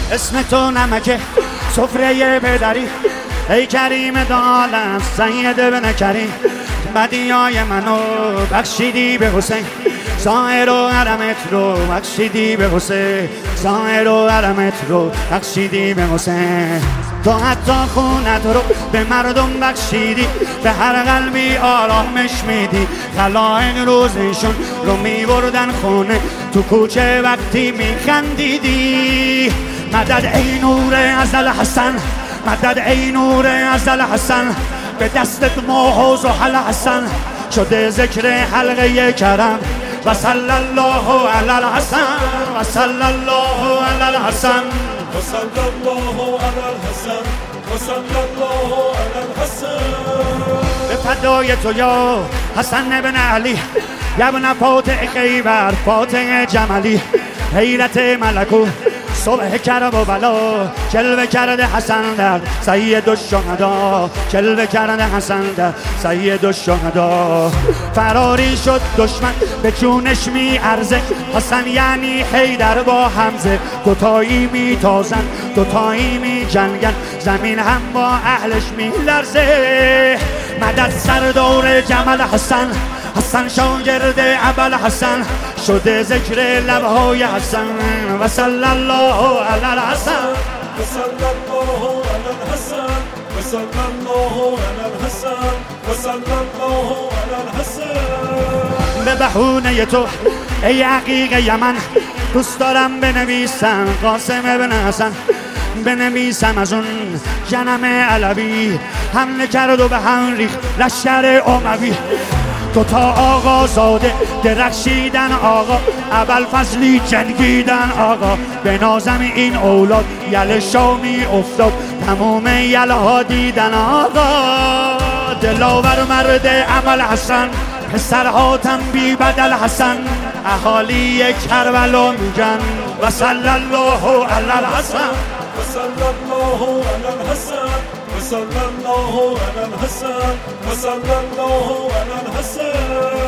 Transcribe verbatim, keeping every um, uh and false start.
اسم تو نمکه سفره پدری، ای کریم دالم سید بن کریم. بدیای منو بخشیدی به حسین، ظاهر و حرمت رو بخشیدی به حسین، ظاهر و حرمت رو بخشیدی به حسین. تو حتی خونت رو به مردم بخشیدی، به هر قلبی آرامش میدی. خلائق روزشون رو میبردن خونه، تو کوچه وقتی میخندیدی. مدد ای نور ازل حسن، مدد ای نور ازل حسن، به دستت ماه و زحل حسن شده ذکر حلقه کرم. و صلی الله علی الحسن، و صلی الله علی الحسن، و صلی الله علی الحسن، و صلی الله علی الحسن. به فدای تو یا حسن ابن علی، یا ابن فاتح خیبر فاتح جملی. حیرت ملکو صبح کرب و بلا، جلوه کرده حسن در سید الشهدا، جلوه کرده حسن در سید الشهدا. فراری شد دشمن به جونش می ارزه، حسن یعنی حیدر با حمزه. دوتایی می تازن دوتایی می جنگن، زمین هم با اهلش می لرزه. مدد سردار جمل حسن، حسن شاگرد ابل حسن شده ذکر لبهای حسن. و صلی الله علی الحسن، و صلی الله علی الحسن، و صلی الله علی الحسن، و صلی الله علی الحسن. به بهونه تو ای عقیق یمن، دوست دارم بنویسم قاسم ابن حسن، بنویسم از اون جنم علوی حمله کرد و به هم ریخت لشکر اموی. دوتا آقا زاده درخشیدن آقا، اول فضلی جنگیدن آقا. به نازم این اولاد یل شامی افتاد، تموم یل ها دیدن آقا. دلاور مرد عمل حسن، پسرها تنبی بدل حسن، اهالی کربلا میگن. و صلی الله علی الحسن، و صلی الله علی الحسن، و صلی الله علی الحسن، و صلی الله علی الحسن.